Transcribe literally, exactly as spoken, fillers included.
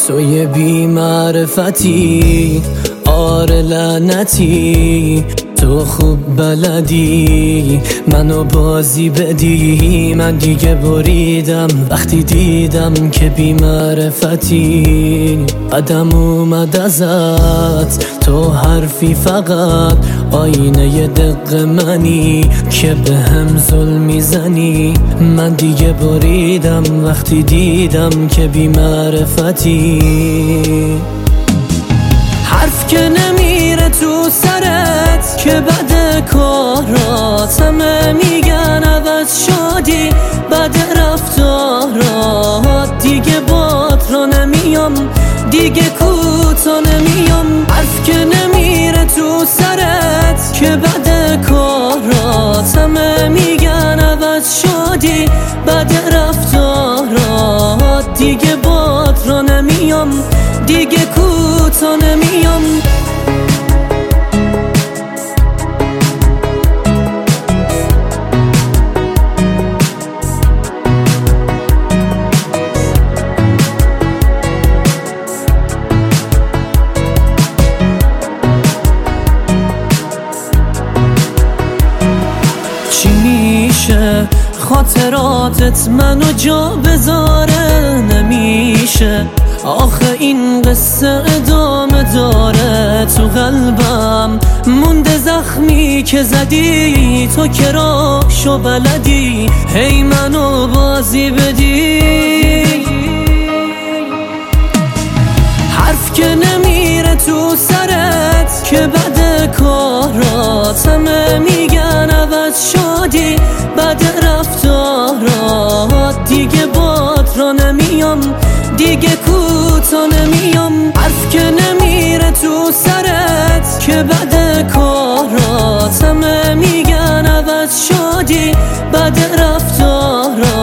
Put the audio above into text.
توی بی معرفتی، آره لعنتی، تو خوب بلدی منو بازی بدی. من دیگه بریدم وقتی دیدم که بی معرفتی. قدم اومد ازت تو حرفی فقط آینه دق منی که به هم ظلم میزنی. من دیگه بریدم وقتی دیدم که بی معرفتی. حرف که نمیره تو سرت که بد کارات، همه میگن عوض شدی بد رفتارات. دیگه بات را نمیام، دیگه کوتا نمیام. حرف که نمیره تو سرت که بد کارات، همه میگن عوض شدی بد رفتارات. دیگه بات را نمیام، دیگه کوتا نمیام. چی میشه خاطراتت منو جا بذاره؟ نمیشه آخه این قصه ادامه داره. تو قلبم مونده زخمی که زدی تو که راهشو بلدی، هی منو بازی بدی. حرف که نمیره تو سرت که بد کارات، همه میگن عوض شدی بد رفتارات. دیگه بات را نمیام، دیگه کوتا نمیام. حرف که نمیره تو سرت که بد کارات، همه میگن عوض شدی بد رفتارات.